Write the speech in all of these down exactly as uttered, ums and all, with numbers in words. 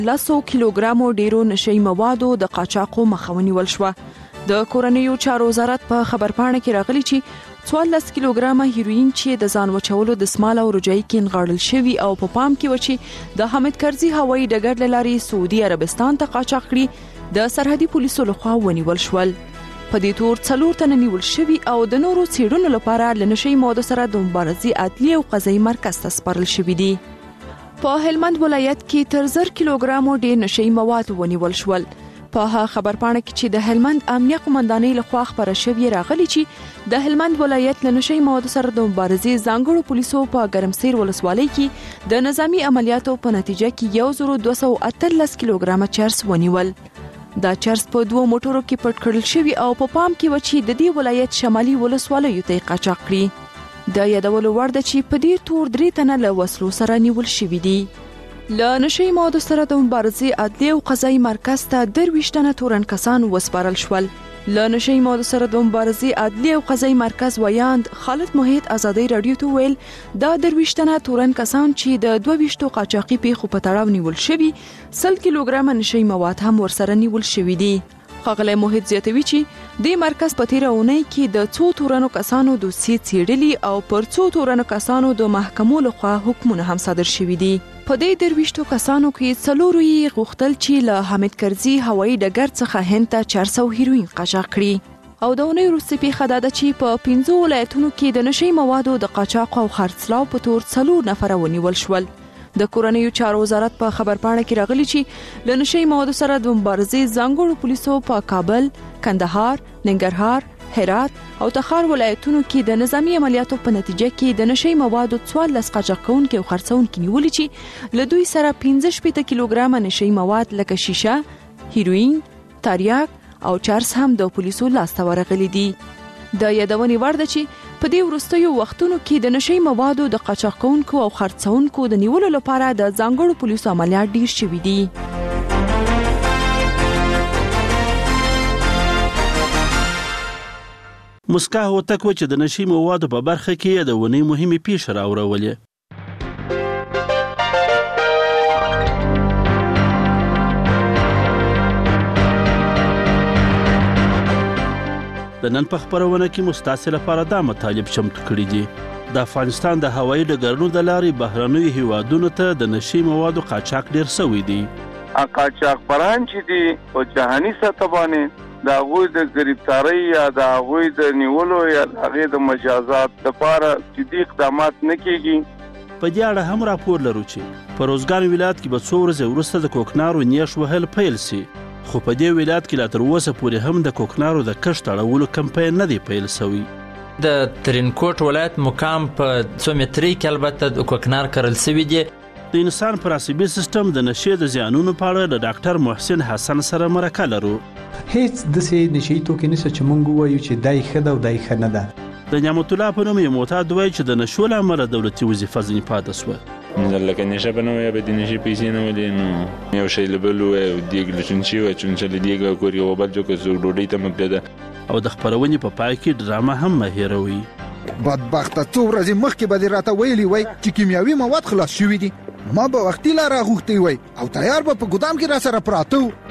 لسو کیلوګرامو ډیرو نشئی موادو د قاچاقو مخه ونیول شوه. د کورنیو چارو وزارت په خبرپاڼه کې راغلی چې څوارلس کیلوګرامه هیروین چې د ځان وچولو د سمال او روجای کې نغاړل شوی او په پام کې و چې د حامد کرزي هوایي ډګر له لارې سعودي عربستان ته قاچاق کړي د سرحدي پولیسو لخوا ونیول شول. په دې تور څلور تنه نیول شوي او د نورو څېړنو لپاره له نشئی موادو سره د مبارزې عدلي او قضایي مرکز ته سپارل شوي دي. په هلمند ولایت کې تر زر کیلوګرامو ډیر نشئی مواد ونیول شول. په خبرپاڼه کې چې د هلمند امنیه قومندانۍ لخوا خبره شوې راغلي چې د هلمند ولایت له نشئی موادو سره د مبارزې ځانګړو پولیسو په ګرمسیر ولسوالۍ کې د نظامی عملیاتو په نتیجه کې یو زر دوه سوه اتلس کیلوګرامه چرس ونیول. دا چرس په دوه موټرو کې پټ کړل شوی او په پام کې و چې د دې ولایت شمالي ولسوالیو ته قاچاق کړي. د یادولو وړ ده چې په دې تور درې تنه له وسلو سره نیول شوي دي. له نشئی موادو سره د مبارزې عدلي او قضایي مرکز ته درویشت تنه تورن کسان وسپارل شول. له نشئی موادو سره د مبارزې عدلي او قضایي مرکز ویاند خالد محیط ازادي رادیو ته ویل دا درویشت تنه تورن کسان چې د دوه ویشتو قاچاقي پیښو په تړاو نیول شوي سل کیلوګرامه نشئی مواد هم ورسره نیول شوي دي. ښاغلی محیط زیاتوي چې د مرکز په تیره اونۍ کې د څو تورنو کسانو دوسیې څېړلي او پر څو تورنو کسانو د محکمو لخوا حکمونه هم صادر شوي دي. په دې درویشتو کسانو کې څلورو یې غوښتل چې له حامد کرزي هوایي ډګر څخه هند ته چرس او هیروین قاچاق کړي. او د اونۍ وروستۍ پیښه دا ده چې په پنځو ولایتونو کې د نشئی موادو د قاچاق او خرڅلاو په تور څلور نفره ونیول شول. د کورنیو چارو وزارت په خبرپاڼه کې راغلی چې له نشئی موادو سره د مبارزې ځانګړو پولیسو په کابل، کندهار، ننګرهار، هرات او تخار ولایتونو کې د نظامی عملیاتو په نتیجه کې د نشئی موادو څوارلس قاچاق کوونکي او خرڅوونکي نیولي چې له دوی سره پنځه شپېته کیلوګرامه نشئی مواد لکه شیشه، هیروین، تریاک او چرس هم د پولیسو لاسته ورغلي دي. د یادونې وړ ده چې په دې وروستیو وختونو کې د نشئی موادو د قاچاق کوونکو او خرڅوونکو د نیولو لپاره د ځانګړو پولیسو عملیات ډیر شوي دي. مسکا هوتک و چې د نشئی موادو په برخه کې د ونې مهمې پیښې راوړولې. د نن په خبرونه کې مستاسې لپاره دا مطالب چمتو کړي دي. د افغانستان د هوایي ډګرونو د لارې بهرنیو هیوادونو ته د نشئی موادو قاچاق ډیر شوی دی. قاچاق پران چې دي په جهاني سطح باندې د هغوی د گرفتارۍ یا د هغوی د نیولو یا د هغې د مجازات لپاره جدي اقدامات نه کیږي. په دې اړه هم راپور لرو چې په روزګان ولایت کې به څو ورځې وروسته د کوکنارو نیش وهل پیل سي. خو په دې ولایت کې لا تر اوسه پورې هم د کوکنارو د کښت اړولو کمپاین نه دی پیل شوی. د ترینکوټ ولایت مقام په څو مترۍ کې البته د کوکنار کرل شوي دي. د انسان پر عصبي سیستم د نشې د زیانونو په اړه د ډاکټر محسن حسن سره مرکه لرو. هیڅ داسې نشئی توکي نشته چې موږ ووایو چې دای ښه ده او دای ښه نه ده. د نعمت الله په نوم یو معتاد وایي چې د نشو له امله دولتي وظیفه ځینې پاتې شوه. لکه نشه به نه وای به د نشې پیسې نه ولې نو یو شی له بل وای او دیګ له چونچې وای چونچه له دیګ کوري او بل جو که څوک ډوډۍ ته مګده. او د خپرونې په پای کې ډرامه هم مه هېروئ. بدبخته څو ورځې مخکې به دې راته ویلي وای چې کیمیاوي مواد خلاص شوي دي. ما به وختي لاره غوښتې وای او تیار به په ګدام کې را سره پراته وو.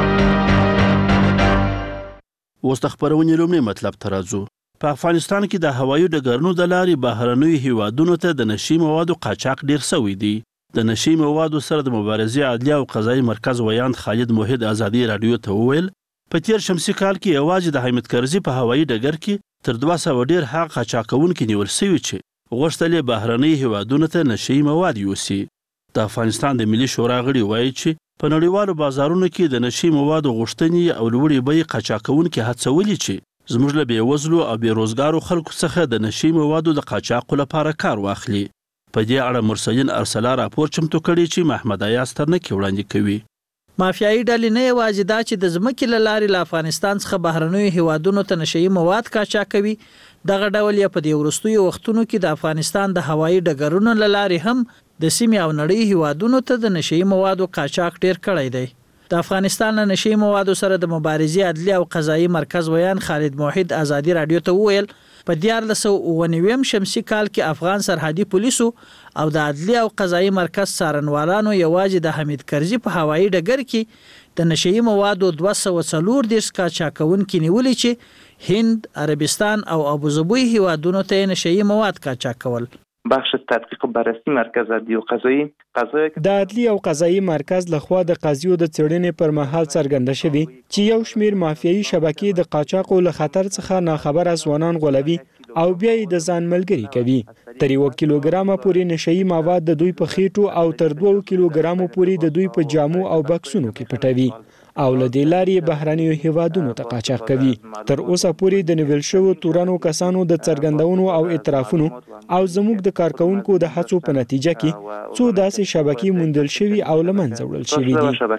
اوس د خپرونې لومړی مطلب ته راځو. په افغانستان کې د هوایي ډګرونو د لارې بهرنیو هیوادونو ته د نشئی موادو قاچاق ډیر شوی دی. د نشئی موادو سره د مبارزې عدلي او قضایي مرکز ویاند خالد محیط ازادي رادیو ته وویل په تیر شمسي کال کې یوازې د حامد کرزي په هوایي ډګر کې تر دوه سوه ډیر هغه قاچاق کوونکي نیول شوي چې غوښتل یې بهرني هیوادونو ته نشئی مواد یوسي. د افغانستان د ملي شورا غړي وایي چې په نړیوالو بازارونو کې د نشئی موادو غوښتنې او لوړې بیې قاچاق کوونکي هڅولي چې زموږ له بېوزلو او بېروزګارو خلکو څخه د نشئی موادو د قاچاقو لپاره کار واخلي. په دې اړه مرسلین ارسلا راپور چمتو کړی چې محمد ایاز ترنکي وړاندې کوي. مافیایي ډلې نه یوازې دا چې د ځمکې له لارې له افغانستان څخه بهرنیو هیوادونو ته نشئی مواد قاچاق کوي، دغه ډول یې په دې وروستیو وختونو کې د افغانستان د هوایي ډګرونو له لارې هم د سیمې او نړۍ هیوادونو ته د نشئی موادو قاچاق ډیر کړی دی. د افغانستان له نشئی موادو سره د مبارزې عدلي او قضایي مرکز ویان خالد محیط ازادي رادیو ته وویل په دیارلس سوه اووه نوي شمسي کال کې افغان سرحدي پولیسو او د عدلي او قضایي مرکز څارنوالانو یوازې د حمید کرزي په هوایي ډګر کې د نشهیي موادو دوه سوه څلور دېرش قاچاقونکي نیولي چې هند، عربستان او ابوظبي هیوادونو ته نشهیي مواد قاچاقول. بخش تحقیق و بررسی مرکز عدلی و قضایی د عدلی او قضایی مرکز لخوا د قضیو د څېړنې پر مهال څرګنده شوي چې یو شمیر مافیایي شبکې د قاچاقو له خطر څخه ناخبره ځوانان غولوي او بیا یې د ځان ملګري کوي. تر یو کیلوګرامه پورې نشهیي مواد د دوی په خېټو او تر دوه کیلوګرامو پورې د دوی په جامو او بکسونو کې پټوي او له دې لارې بهرنیو هیوادونو ته قاچاق کوي. تر اوسه پورې د نیول شوو تورنو کسانو د څرګندونو او اعترافونو او زموږ د کارکونکو د هڅو په نتیجه کې څو داسې شبکې موندل شوي او له منځه وړل شوي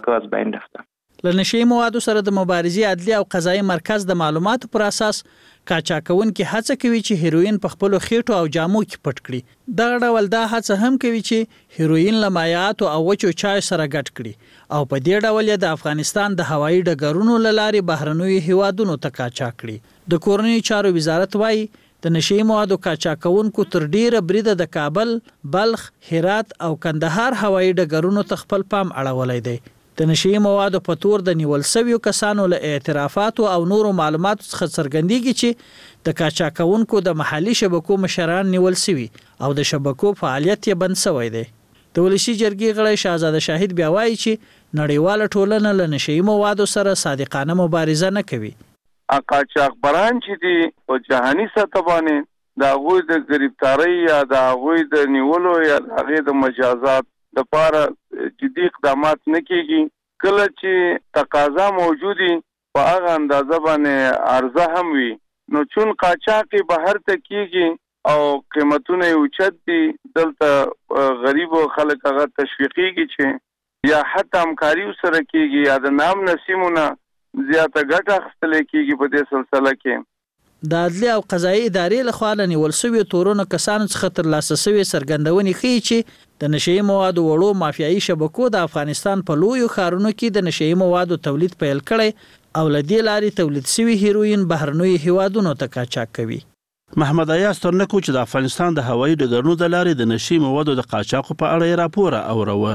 دي. له نشهیي موادو سره د مبارزې عدلي او قضایي مرکز د معلوماتو پر اساس قاچاقونکي هڅه کوي چې هیروین په خپلو خېټو او جامو کې پټ کړي. دغه ډول دا هڅه هم کوي چې هیروین له مایعاتو او وچو چای سره ګډ کړي او په دې ډول یې د افغانستان د هوایي ډګرونو له لارې بهرنیو هیوادونو ته قاچاق کړي. د کورنیو چارو وزارت وایي د نشهیي موادو قاچاقونکو تر ډیره بریده د کابل، بلخ، هرات او کندهار هوایي ډګرونو ته خپل پام اړولی دی. د نشهیي موادو په تور د نیول شویو کسانو له اعترافاتو او نورو معلوماتو څخه څرګندېږي چې د قاچاقونکو د محلي شبکو مشران نیول شوي او د شبکو فعالیت یې بند شوی دی. د ولسي جرګې غړی شهزاده شاهد بیا وایي چې نړیواله ټولنه له نشهیي موادو سره صادقانه مبارزه نه کوي. قاچاقبران چې دي په جهاني سطح باندې د هغوی د گرفتارۍ یا د هغوی د نیولو یا د هغې د مجازات د پاره جدي اقدامات نه کیږي. کله چې تقاضا موجودي په هغه اندازه باندې عرضه هم وي نو چون قاچاقي بهر ته کیږي او قیمتونه یې اوچت دي دلته غریب خلک هغه تشویقیږي چې یا حتی همکاري سره کیږي یا د نام نسیمونه زیاته ګټه اخیستل کیږي په دې سلسله کې. د عدلي او قضایي ادارې لخوا له نیول شویو تورنو کسانو څخه ترلاسه شوې څرګندونې ښیي چې د نشهیي موادو وړو مافیایي شبکو د افغانستان په لویو ښارونو کې د نشهیي موادو تولید پیل کړی او له دې لارې تولید شوي هیروین بهرنیو هیوادونو ته قاچاق کوي. محمد ایاز ترنکو چې د افغانستان د هوایي ډګرونو د لارې د نشهیي موادو د قاچاقو په اړه یې راپور اوروه.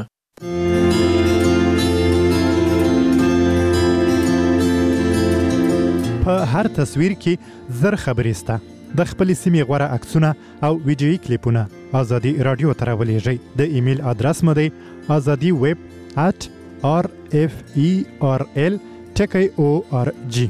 په هر تصویر کې زر خبرې سته. د خپلې سیمې غوره عکسونه او ویډیویي کلیپونه ازادي راډیو ته راولیږئ. د ایمیل ادرس مو دی ازادي ویب ات آر اف ای آر ال ټکی او آر جی.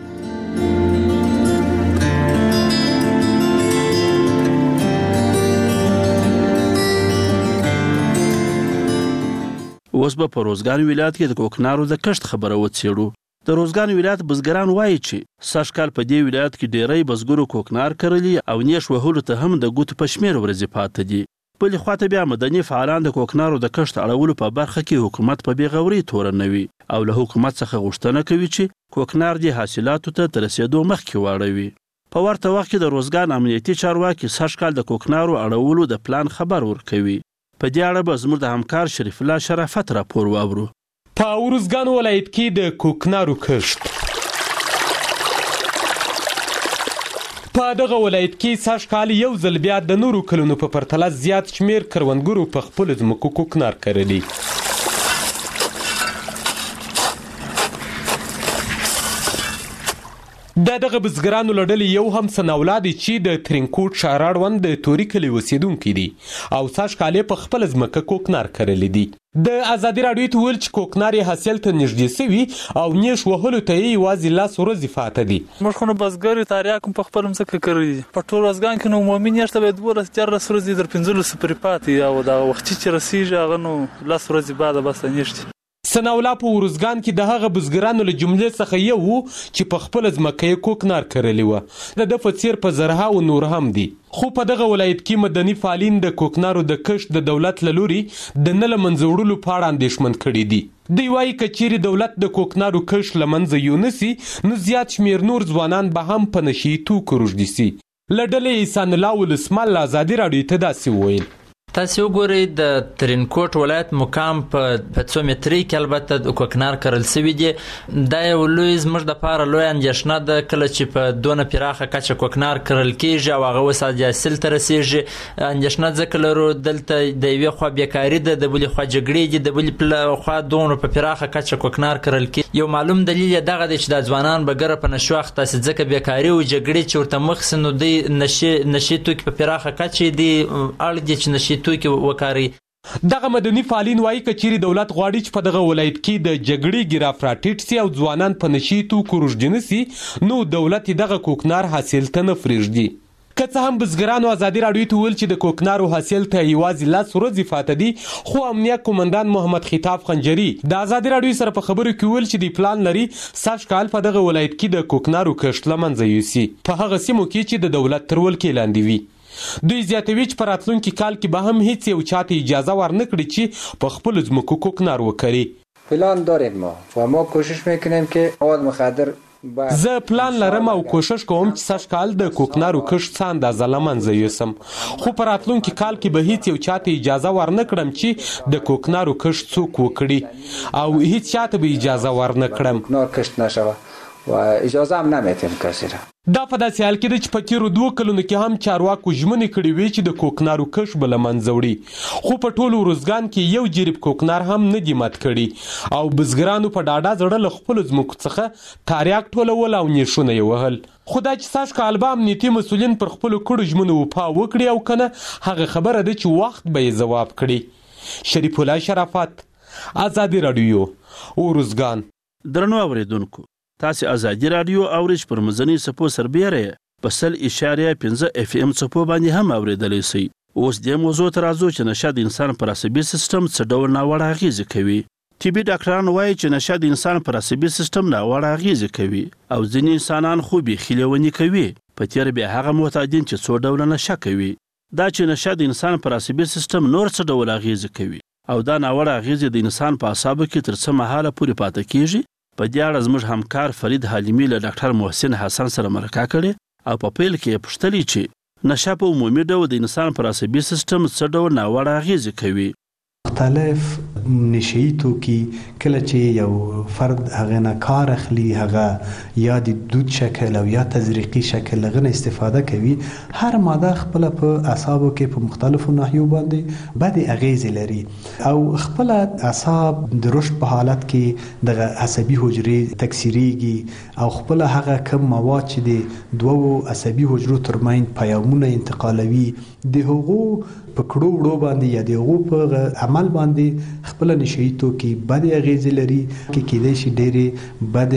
اوس به په روزګان ولایت کې د کوکنارو د کښت خبره وڅېړو. د روزګان ولایت بزګران وایي چې سږ کال په دې ولایت کې ډیری بزګرو کوکنار کرلي او نیش وهلو ته هم د ګوتو په شمېر ورځې پاتې دي. بلې خواته بیا مدني فعالان د کوکنارو د کښت اړولو په برخه کې حکومت په بېغورۍ تورنوي او له حکومت څخه غوښتنه کوي چې کوکنار دې حاصلاتو ته تر رسېدو مخکې واړوي. په ورته وخت کې د روزګان امنیتي چارواکي سږ کال د کوکنارو اړولو د پلان خبر ورکوي. په دې اړه به زموږ د همکار شریف الله شرافت راپور واورو. په روزګان ولایت کې د کوکنارو کښت په دغه ولایت کې سږ کال یو ځل بیا د نورو کلونو په پرتله زیات شمیر کروندګرو په خپلو ځمکو کوکنار کرلي. د دغه بزګرانو له ډلې یو هم سناولا دی چې د ترینکوټ ښار اړوند د توري کلي اوسېدونکي دي او سږ کال یې په خپله ځمکه کوکنار کرلی دي. د ازادي راډیو ته وویل چې کوکنار یې حاصل ته نږدې سوي او نیش وهلو ته یې یوازې لس ورځې پاته دي. موږ خو نو بزګر یو تاریاک هم په خپله مځکه کرلي دي. په ټول روزګان کې نو عمومي نیش ته باید دولس دیارلس ورځې تر پنځلسو پورې پاتې او دغه وختي چې رسېږي هغه نو لس ورځې بعده بس نیش دي. سناولا په ورزګان کې د هغه بزګرانو له جملې څخه یو و چې په خپله ځمکه یې کوکنار کرلې وه. د ده په څېر په زرهاو نور هم دي. خو په دغه ولایت کې مدني فعالین د کوکنارو د کښت د دولت له لوري د نه له منځه وړلو په اړه اندېښمن کړي دي. دوی وایي که چیرې دولت د کوکنارو کښت له منځه یونسي نو زیات شمېر نور ځوانان به هم په نشهیي توکو روږدي سي. له ډلې احسان الله ولسمل ازادي راډیو ته داسې وویل. تاسو وګورئ د ترینکوټ ولایت مقام په څو متري کې البته د کوکنار کرل سوي دي. دا یو لوی زموږ دپاره لویه اندېښنه ده کله چې په دونه پراخه کچه کوکنار کرل کېږي او هغه اوس حاصل ته رسېږي. اندېښنه ځکه لرو دلته د یوې خوا بیکاري ده، د بلې خوا جګړې دي، د بلې خوا دونه په پراخه کچه کوکنار کرل کېږي. یو معلوم دلیل یې دغه دی چې دا ځوانان به ګره په نشو اخته سي، ځکه بیکاري او جګړې چې ورته مخ سي نو دوی نشي توکي په پراخه کچه دي اړ دي چې نشي توکي وکاري. دغه مدني فعالین وایي که چیرې دولت غواړي چې په دغه ولایت کې د جګړې ګراف راټیټ سي او ځوانان په نشي توکو روږدي سي، نو دولت دغه کوکنار حاصل ته نه پرېږدي. که څه هم بزګرانو ازادي راډیو ته ویل چې د کوکنارو حاصل ته یوازې لس ورځې پاته دي، خو امنیه قومندان محمد خطاب خنجري د ازادي راډیو سره په خبرو کې ویل چې د پلان لري سږ کال په دغه ولایت کې د کوکنارو کښت له منځه یوسي په هغه سیمو کې چې د دولت تر ولکې لاندې وي. دوی زیاتوي چې په راتلونکي کال کې به هم هیڅ یو چاته اجازه ورنه کړي چې په خپلو ځمکو کوکنار وکري. پلان داریم ما و ما کوشش میکنیم که مواد مخدر زه پلان لرم او کوشش کوم چې سږ کال د کوکنارو کښت څه اندازه له منځه یوسم، خو په راتلونکي کال کې به هیڅ یو چاته اجازه ورنه کړم چې د کوکنارو کښت څوک وکړي او هیڅ چاته به اجازه ورنه کړم کوکنار کښت نشوه و اجازه هم نمیتیم کسی را. دا په داسې حال کې ده چې په تېرو دوه کلونو کې هم چارواکو ژمنې کړې وې چې د کوکنارو کښت به له منځه وړي، خو په ټولو ارزګان کې یو جریب کوکنار هم نه دي مات کړي او بزګرانو په ډاډه زړه له خپلو ځمکو څخه تاریاک ټولول او نیښونه یې وهل. خو دا چې سږ کال به امنیتي مسؤلین پر خپلو کړو ژمنو وفا وکړي او که نه هغه خبره ده چې وخت به یې ځواب کړي. شریف الله شرافت، ازادي راډیو، ارزګان. درنو اوریدونکو، تاسې ازادي راډیو اورئ پر مزني څپو سربیره په سل اشاریه پنځه اف ام څپو باندې هم اوریدلی سئ. اوس دې موضوع ته راځو چې نشه د انسان پر عصبي سیستم څه ډول ناوړه اغېزې کوي. طبي ډاکټران وایي چې نشه د انسان پر عصبي سیستم ناوړه اغېزې کوي او ځینې انسانان خو بیخي لیوني کوي، په تېره بیا هغه معتادین چې څو ډوله نشه کوي. دا چې نشه د انسان پر عصبي سیستم نور څه ډول اغېزې کوي او دا ناوړه اغېزې د انسان په اعصابو کې تر څه مهاله پورې پاته کیږي، په دې اړه زموږ همکار فرید حلیمي له ډاکټر محسن حسن سره مرکه کړې او په پیل کې یې پوښتلي چې نشه په عمومي ډول د انسان پر عصبي سیستم څه ډول ناوړه اغېزې کوي. مختلف نشئی توکي کله چې یو فرد هغه نه کار اخلي، هغه یا د دود شکل او یا تزریقي شکل هغه نه استفاده کوي، هر ماده خپل په اعصابو کې په مختلفو ناحیو باندې بد اغیزې لري او خپل اعصاب د رشد په حالت کې د عصبي حجرې تکثیریږي او خپل هغه کم مواد چې د دوو عصبي حجرو ترمنځ پیغامونه انتقالوي د هغو په کړو وړو باندې یا د هغو په عمل باندې خپل نشئی توکي بد اغیزې لري، کې کېدای شي ډېرې بد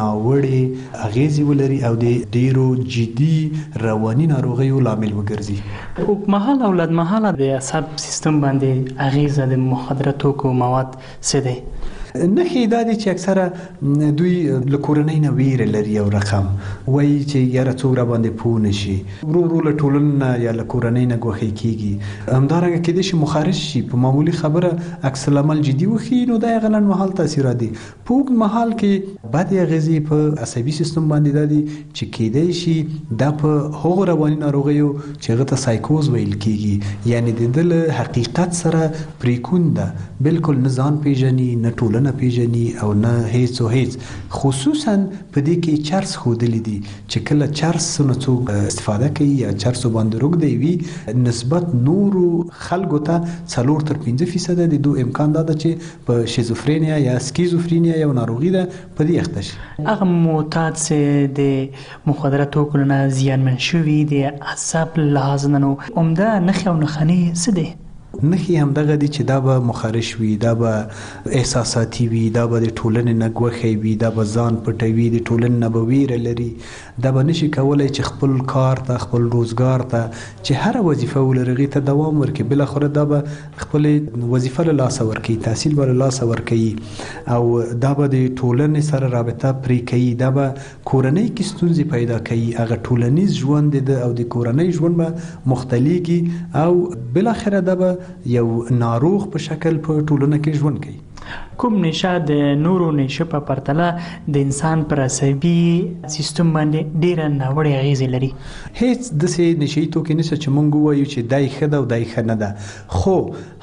ناوړې اغیزې ولري او د ډېرو جدي رواني ناروغیو لامل وګرځي. اوږدمهاله او لنډمهاله د اعصاب سیستم باندې اغیزه د مخدره توکو مواد څه دی؟ نښې دا دي چې اکثره دوی له کورنۍ نه ویره لري، یو رقم وایي چې یاره څوک را باندې پوه نه شي، ورو ورو له ټولنې نه یا له کورنۍ نه ګوښې کېږي. همدارنګه کېدای شي مخارج شي، په معمولي خبره عکس العمل جدي وښیي، نو دا یې هغه لنډمهال تاثیرات دي. په اوږد مهال کې بد اغېزې په عصبي سیستم باندې دا دي چې کېدای شي دا په هغو رواني ناروغیو چې هغه ته سایکوز ویل کېږي، یعنې د ده له حقیقت سره پریکون ده، بلکل نه ځان پېژني نه ټولنه نه پیژني او نه هیڅ او هیڅ. خصوصا په دې کې چرس ښودلی دي چې کله چرس نه څوک استفاده کوي یا چرسو باندې روږدی وي، نسبت نورو خلکو ته څلور تر پنځه فیصده د دو امکان دا ده چې په شیزوفرینیا یا سکیزوفرینیا یو ناروغي ده په دې اخته شي. هغه معتاد چې د مخدره توکو نه زیانمن شوي د عصب لحاظ نه نو عمده نښې او نښانې څه دی؟ نښې همدغه دي چې دا به مخارش وي، دا به احساساتي وي، دا به د ټولنې نه ګوښی وي، دا به ځان پټوي، د ټولنې نه به ویره لري، دا به نشي کولی چې خپل کار ته خپل روزګار ته چې هره وظیفه ولري هغې ته دوام ورکړي. بالاخره دا به خپلې وظیفه له لاسه ورکوي، تحصیل به له لاسه ورکوي او دا به د ټولنې سره رابطه پرې کوي، دا به کورنۍ کې ستونزې پیدا کوي، هغه ټولنیز ژوند د او د کورنۍ ژوند به مختلېږي او بالاخره دا به یو ناروغ په شکل په ټولنه کې ژوند کوي. کوم نشه د نورو نشه په پرتله د انسان پر عصبي سیستم باندې ډیره ناوړه اغیزه لري. هیڅ د سې نشي توکي نشه چې مونږ وایو چې دای خده او دای خنه ده، خو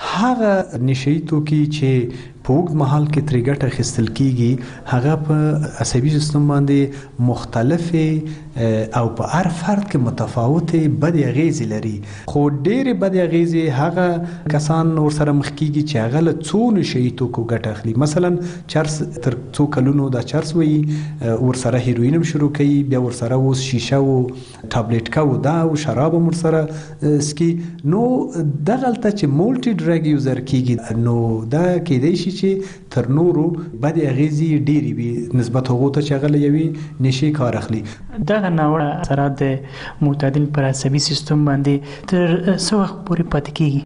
هغه نشي توکي چې په وګت محل کې ترې ګټه اخیستل کیږي هغه په عصبي سیستم باندې مختلفې او په هر فرد کې متفاوتې بدې اغیزې لري، خو ډېرې بدې اغیزې هغه کسان ورسره مخ کیږي چې هغه له څو نشهیي توکو ګټه اخلي. مثلا چرس تر څو کلونو دا چرس وایي، ورسره هیروین هم شروع کوي، بیا ورسره اوس شیشه او ټابلیټ کا او دا او شراب هم ورسره سکي. نو دغلته چې مولټي ډرګ یوزر کیږي نو دا کېدای شي چې تر نورو بدې اغیزې ډېرې وي نسبت هغو ته چې هغه له یوې نشې کار اخلي. دغه ناوړه اثرات د معتادین پر عصبي سیستم باندې تر څو وخت پورې پاتې کیږي؟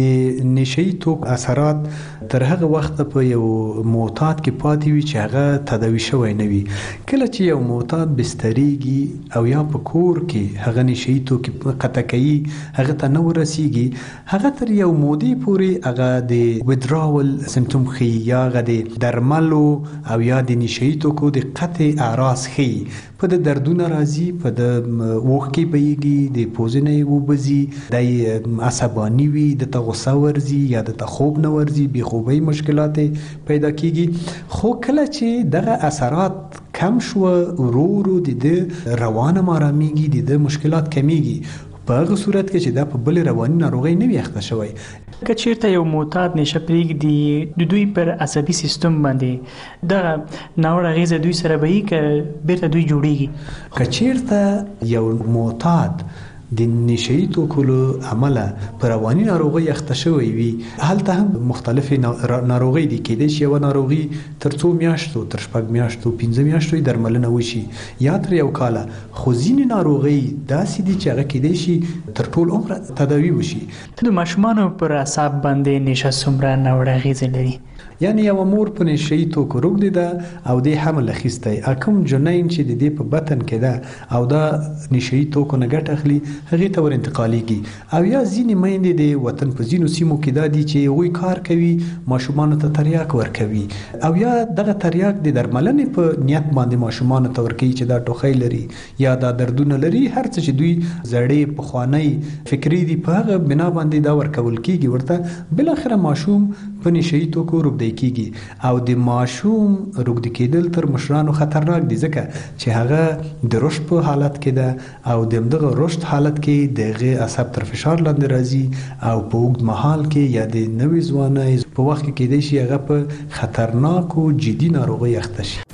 د نشهیي توکو اثرات تر هغه وخت په یو معتاد کې پاتې وي چې هغه تداوي شوی نه وي. کله چې یو معتاد بستریږي او یا په کور کې هغه نشهیي توکي قطع کوي هغه ته نه ورسیږي، هغه تر یو مودې پورې هغه د ویدراول سمپټوم ښیي یا هغه د درملو او یا د نشهیي توکو د قطع اعراض ښیي. په د دردونه راځي، په د اوښکې بهیږي، د پوزې نه یې وبځي، د عصباني وي، د ته غوسه ورځي یا د ته خوب نه ورځي، بې خوبۍ مشکلات پیدا کیږي. خو کله چې دغه اثرات کم شوه ورو ورو د ده روان هم آرامیږي، د ده مشکلات کمیږي، په هغه صورت کې چې دا په بلې رواني ناروغۍ نه وي اخته شوی. که چیرته یو معتاد نشه پرېږدي د دوی پر عصبي سیستم باندې دغه ناوړه اغیزه دوی سره به وي که بیرته دوی جوړیږي؟ که چیرته یو معتاد د نشهیي توکو له امله په رواني ناروغۍ اخته شوی وي، هلته هم مختلفې ناروغۍ دي. کېدای شي یوه ناروغي تر څو میاشتو، تر شپږ میاشتو، پنځه میاشتو درملنه وشي یا تر یو کاله، خو ځینې ناروغۍ داسې دي چې هغه کېدای شي تر ټول عمر تداوي وشي. د ماشومانو پر اعصاب باندې نشه څومره ناوړه اغیزې لري؟ یعنی یو مور په نشهیي توکو روږدې ده او دې حمل اخیستی، کوم جنین چې د دې په بطن کې ده او دا نشهیي توکو نه ګټه اخلي هغې ته ور انتقالیږي. او یا ځینې میندې د وطن په ځینو سیمو کې دا دي چې هغوی کار کوي، ماشومانو ته تریاک ورکوي او یا دغه تریاک د درملنې په نیت باندې ماشومانو ته ورکوي چې دا ټوخی لري یا دا دردونه لري، هر څه چې دوی زړې پخوانی فکري دي په هغه بنا باندې دا ورکول کیږي ورته. بالاخره ماشوم په نشهیي توکو روږدی کیږي او د ماشوم روږدي کېدل تر مشرانو خطرناک دي، ځکه چې هغه د رشد په حالت کې ده او د همدغه رشد حالت کې د هغې اعصاب تر فشار لاندې راځي او په اوږد مهال کې یا د نوې ځوانۍ په وخت کې کېدای شي هغه په خطرناکو جدي ناروغۍ اخته شي.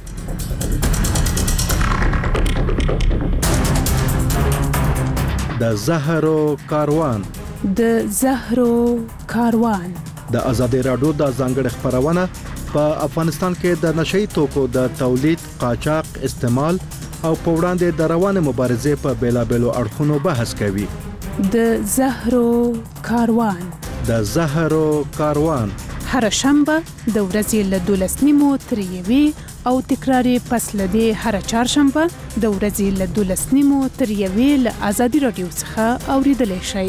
د زهرو کاروان د زهرو کاروان د ازادي راډیو د ځانګړي خبرونه په افغانستان کې د نشهیي توکو د تولید، قاچاق، استعمال او په وړاندې د روانې مبارزې په بیلابېلو اړخونو بحث کوي. د زهرو کاروان د زهرو کاروان هر شنبه د ورځې له دولس نیمو تر یوې او تکرار پس له دې هر چهارشنبه د ورځې له دولس نیمو تر یوې له ازادي راډیو څخه اوریدلی شئ.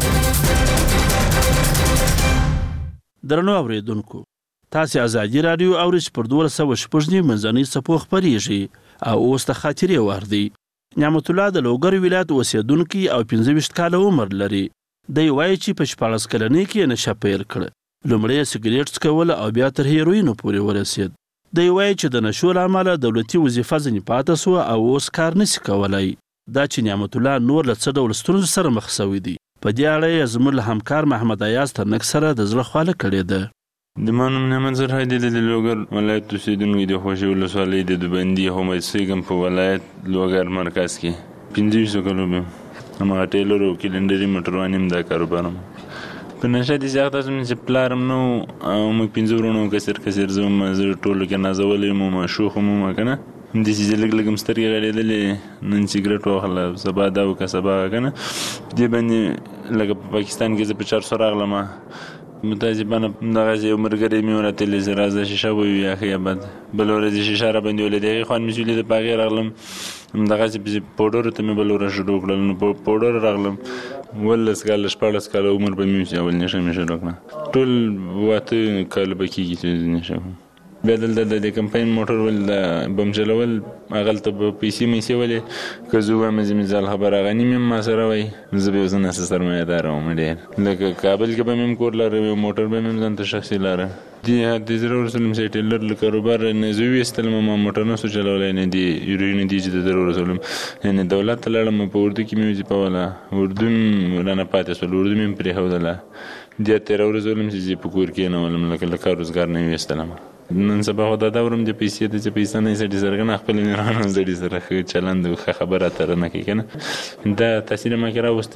درنو اوریدونکو، تاسو ازادي راډیو اورئ پر دولس سوه شپږ نیم منځنۍ څپو خپرېږي او اوس د خاطرې وار دی. نعمت الله د لوګر ولایت اوسېدونکی او پنځه ویشت کاله عمر لري. دی وایي چې په شپاړس کلنۍ کې نشه پیل کړه. لومړی سګرېټ څکول او بیا تر هیروینو پورې ورسېد. دی وایي چې د نشو له امله دولتي وظیفه ځینې پاته سوه او اوس کار نشي کولی. دا چې نعمت الله نور له څه ډول ستونزو سره مخ سوی دی. په دې اړه یې زموږ له همکار محمد ایاز ترنک سره د زړه خواله کړې ده. د ما نوم نعمت زرهی دی، د لوګر ولایت اوسېدونکی د خوشي ولسوالۍ د دوبندي هم اوسېږم په ولایت لوګر مرکز کې. پنځه ویشتو کلو یم، هماغه ټیلر او کلنډري موټرواني هم دا کاروبار م. په نشه داسې اخته شوم چې پلار هم نه و او موږ پنځه وروڼه کسر کسر زه هم زه ټولو کې نازولی یم او شوخ هم وم که نه. همداسې چې لږ لږ هم سترګې غړېدلې، نن سګرټ واخله سبا دا وکړه سبا که نه. په دې باندې لکه په پاکستان کې زه په چارسو راغلم، متاسفانه همدغسې یو ملګری مې ورتلی چې راځه شیشه وویو یا ښه یا بد. بله ورځ یې شیشه را باندې ولید، هغې خوند مې چې ولیده په هغې راغلم. همدغسې پسې پوډرو ته مې بله ورځ شروع کړل، نو په پوډرو راغلم. اوولس کاله شپاړس کاله عمر به مې چې اول نشه مې شروع کړه. ټول واته کاله به کېږي چې نشه کوم. بیا دلته د کمپاین موټر ول د بم چلول هغلته په پیسې مې سیولې که زه وایم چې مثال خبره غني مې ما سره وای زه به اوس نه سرمایه‌دار وم ډېر لکه کابل کې به مې کور لاره موټر به مې ځان ته شخصي لاره دی د ضرور سلم سي ټیلر له کاروبار نه زوی استلم ما موټر نه سو چلولای نه دی یورین دی چې د ضرور سلم نه دولت لړم په اردو کې مې په ولا اردو نه پاتې سول اردو مې پرې هودله د تیرور سلم چې په کور کې نه ولم لکه کار روزګار نه وستلم نن سبا خو دا دورم د پیسې د پیسې نه سړي سره خپل نه رانه زړی سره چلند خبره تر نه کې کنه دا تاثیر ما کرا وست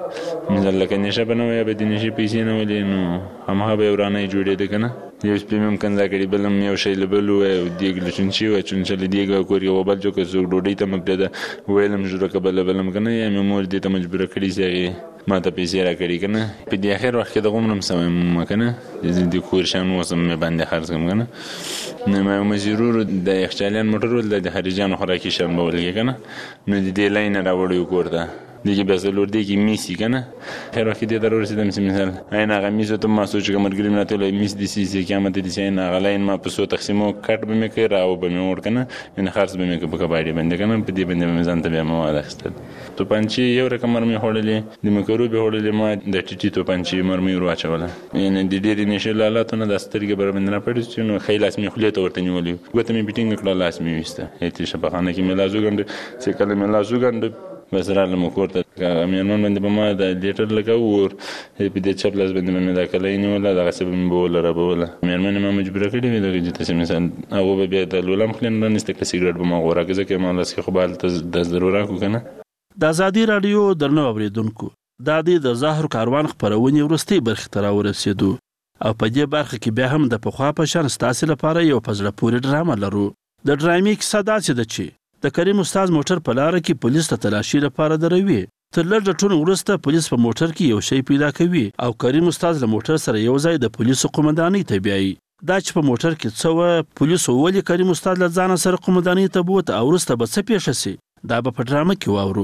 چې مثلا لکه نشه بنوي به د نشه پیسې نه ولې نو هم هغه ورانه جوړې ده کنه یو سپیم کنده کړي بلم یو شی لبل او دیګ لچنچی او چنچل دیګ کور یو بل جو که زو ډوډۍ ته مبدا ویلم جوړه کبل بلم کنه یا مور دې ته مجبور کړی چې ما ته پیسې را کړی کنه په دې اخر وخت کې د غومرم سم کنه دې کور شان وسم مې باندې خرڅ کوم کنه نه مې مزرور د یخچالان موټر ول د خارجانو خوراکي شان بولګي کنه نو دې لاین راوړیو کور ته دیگه بس لوردی که میسی کنه هر وقتی دیگه ضرور سیدم سی مثال این آقا میز تو ما سوچ که مرگریم نتولی میز دیسی سی که آمده دیسی این آقا لاین ما پسو تقسیمو کٹ بمیکه راو بمیور کنه این خرص بمیکه بکباری بنده کنه بدی بنده بمیزان تبیا مواد اخستد تو پنچی یو رقم مرمی خوردلی دیمکرو به خوردلی ما در تی تو پنچی مرمی رو اچواله این دیدی نشه لالاتونه دستری که برای بنده نپردیس چون خیلی اسمی خلیت ورتنی ولی گوته می بیتینگ کلا اسمی ویسته ایتیش بخانه کی ملازوگند سکال ملازوگند بس را لمکورت میانمان بنده با ما دا لیتر لگاور بیده چپ لاز بنده من دا کلاینی ولا دا قصب من بولا را بولا میانمان ما مجبور کردی می دا جیت سی مثلا او بیا دا لولم خلین رانیست که سیگرت با ما غورا که ما لاس که خوب حالت دز ضرورا کو کنه د ازادي رادیو درنو اوریدونکو دا د زهر کاروان خبرونه ورستي برخه تر ورسېدو او په دې برخه کې بیا هم د پخوا په شان ستاسو لپاره یو پزړه پورې ډرامه لرو د ډرامې کیسه داسې ده چې د کریم استاد موټر په لار کې پولیس ته تلاشي لپاره دروي تر لږ ټون ورسته پولیس په موټر کې یو شی پیدا کوي او کریم استاد له موټر سره یو ځای د پولیسو قومندانۍ ته بیایي دا چې په موټر کې څه و پولیسو ولې کریم استاد له ځان سره قومندانۍ ته بوت او ورسته به څه پیښ شي دا به په ډرامه کې واورو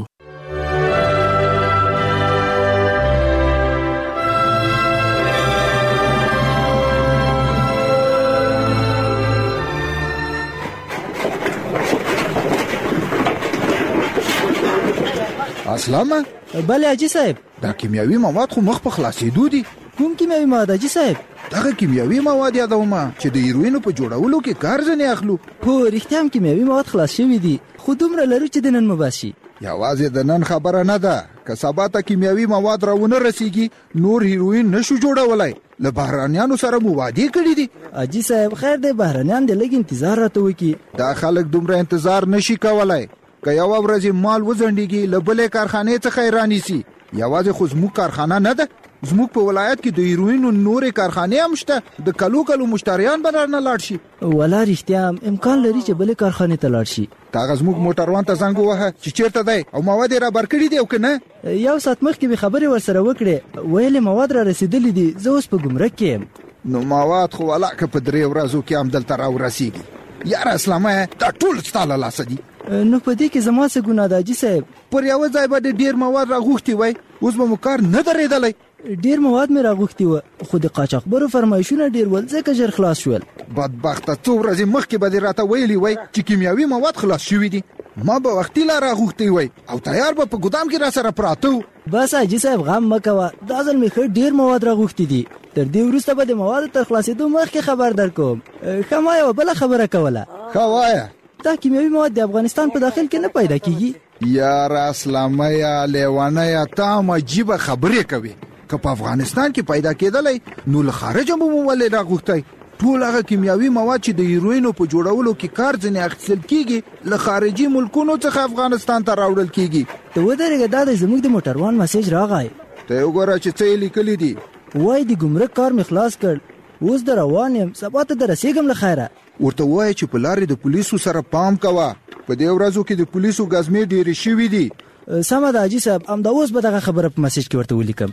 اسلامه بله حاجي صاحب دا کیمیاوي مواد خو مخ په خلاصېدو دي کوم کیمیاوي مواد حاجي صاحب دغه کیمیاوي مواد یادوم چې د هیروینو په جوړولو کې کار ځنې اخلو هو رښتیا هم کیمیاوي مواد خلاص شوي دي خو دومره لرو چې د نن مباشي یوازې د نن خبره نه ده که سبا ته کیمیاوي مواد راونه رسیږي نور هیروین نشو جوړولای له بهرانیانو سره مو وعده کړې دي حاجي صاحب خیر دی بهرانیان د لږ انتظار راته وکړي دا خلک دومره انتظار نشي کولای که یو ورځ مال وزنډيږي له بلې کارخانې څخه رانیسي یوازې خو زموږ کارخانه نه ده زموږ په ولایت کې د هیروینو نورې کارخانې هم شته د کلو کلو مشتریان به رانه لاړ شي ولا رښتیا امکان لري چې بلې کارخانې ته لاړ شي دغه زموږ موټروان ته زنګ ووهه چې چیرته دی او مواد یې رابر کړي دي او که نه یو ساعت مخکې مې خبرې ورسره وکړې ویلې مواد را رسېدلي دي زه اوس په ګمرک کې یم نو مواد خو ولا که په درې ورځو کې هم دلته راورسېږي یاره اسلامه دا ټول ستا له لاسه دي نو په دې کې زما څه ګناه ده حاجي صاحب پر یوه ځای به د ډېر مواد راغوښتي وای اوس به مو کار نه درېدلی ډېر مواد مې راغوښتي وه خو د قاچاقبرو فرمایشونه ډېر ول ځکه ژر خلاص شول بدبخته څو ورځې مخکې به دې راته ویلي وای چې کیمیاوي مواد خلاص شوي دي ما به وختي لا راغوښتی وای او تیار به په ګدام کې را سره پراته وو بس حاجي صاحب غم مه کوه دا ځل مې ښه ډېر مواد راغوښتي دي تر دې وروسته به د موادو تر خلاصېدو مخکې خبر در کوم ښه ما یوه بله خبره کوله ښه وایه دا کیمیاوي مواد د افغانستان په داخل کې نه پیدا کیږي یاره اسلامه یا لیوانه ته هم عجیبه خبرې کوي که په افغانستان کې پیدا کېدلی نو له خارجه به مو ولې راغوښتی ټول هغه کیمیاوي مواد چې د هیروینو په جوړولو کې کار ځینې اخیستل کېږي له خارجي ملکونو څخه افغانستان ته راوړل کېږي ته ودرېږه دا دی زموږ د موټروان مسیج راغی ته یې وګوره چې څه یې لیکلي دي وایي د ګمرک کار مې خلاص کړ اوس د روان یم سبا ته در رسېږم له خیره ورته وایه چې په لارې د پولیسو سره پام کوه په دې ورځو کې د پولیسو ګزمې ډېرې شوي دي سمه ده حاجي صاحب همدا اوس به دغه خبره په مسیج کې ورته ولیکم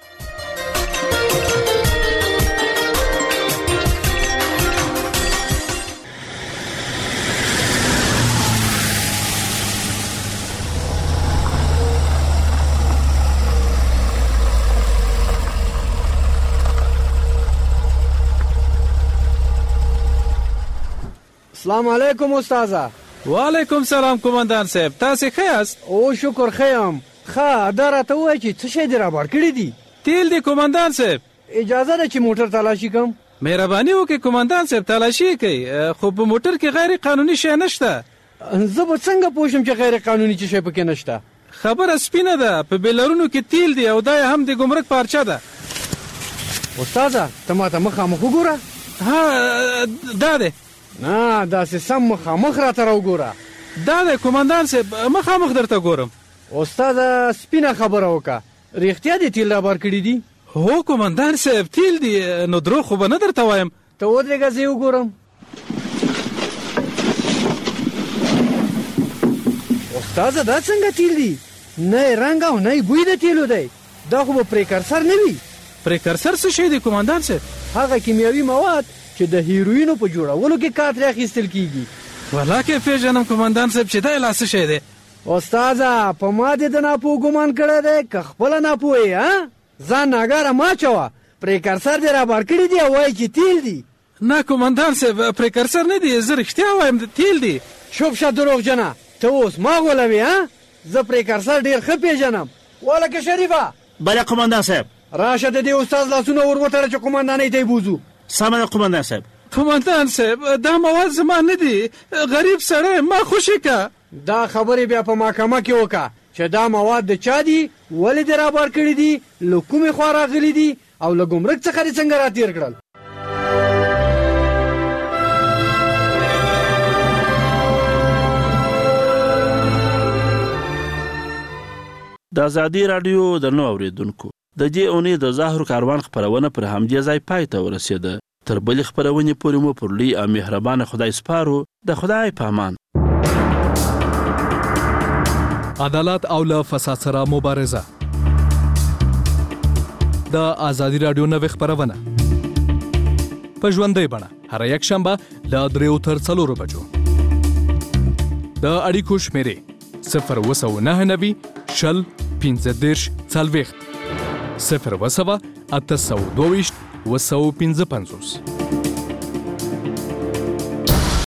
السلام علیکم استاده. وعلیکم سلام قومندان صاحب، تاسو ښه یاست؟ او شکر ښه یم. ښه دا راته ووایه چې څه شی دې رابار کړي دي؟ تیل دی قومندان صاحب. اجازه ده چې موټر تلاشي کوم؟ مهرباني وکړئ قومندان صاحب، تلاشي کوي، خو په موټر کې غیر قانوني شی نشته. زه به څنګه پوه شم چې غیر قانوني څه شی پکې نشته؟ خبره سپینه ده، په بیلرونو کې تیل دی او دا هم د ګمرک پارچه ده. استاده ته ماته مخامخ وګوره. ها دا دی. نه داسې سم مخامخ راته راوګوره. دا دی قومندان صاحب، مخامخ درته ګورم. استاده سپینه خبره وکړه، رښتیا دې تیل رابار کړي دي؟ هو قومندان صاحب تیل دی، نو دروغ خو به نه درته وایم. ته ودرېږه زه یې وګورم. استاده دا څنګه تیل دي؟ نه یې رنګ او نه یې بوی د تیلو دی. دا خو به پریکرسر نه وي. پریکرسر څه شی دی قومندان صاحب؟ هغه کیمیاوي مواد چې د هیروینو په جوړولو کې کار ترې اخیستل کیږي. ولاکه پیژنم قومندان صاحب چې دا لا څه شی دی. استاده په ما دې د ناپوه ګمان کړی دی که خپله ناپوه یې؟ ها ځان ناګاره مه اچوه. پریکرسر دې رابار کړي دي او وایي چې تیل دي. نه قومندان صاحب پریکرسر نه دی، زه رښتیا وایم د تیل دی. چوپ شه دروغجنه، ته اوس ما غولوې. ها زه پریکرسر ډېر ښه پیژنم. والکه شریفه. بله قومندان صاحب. راشه د دې استاد لاسونه ور وتړه چې قومندانۍ ته یې بوځو. سمه ده قومندان صاحب. قومندان صاحب دا مواد زما نه دي، غریب سړی ما خوشي که. دا خبرې بیا په محکمه کې وکړه چې دا مواد د چا دي، ولې دې رابار کړي دي، له کومې خوا راغلي دي او له ګمرک څخه دې څنګه راتېر کړل. د ازادي راډیو د نو اوریدونکو د دې اونۍ د زهر کاروان خبرونه پر همدې ځای پای ته ورسېده. تر بلې خبرونې پورې مو پر لوی او مهربانه خدای سپارو. د خدای په امان. عدالت او له فساد سره مبارزه. د ازادي راډیو نوې خبرونه په ژوندۍ بڼه هر یک شنبه له دریو تر څلورو بجو. د اړیکو شمیرې صفر اووه سوه نهه نوي شل پنځه دېرش څلوېښت صفر اووه سوه اته سوه دوه ویشت اووه سوه پنځه پنځوس.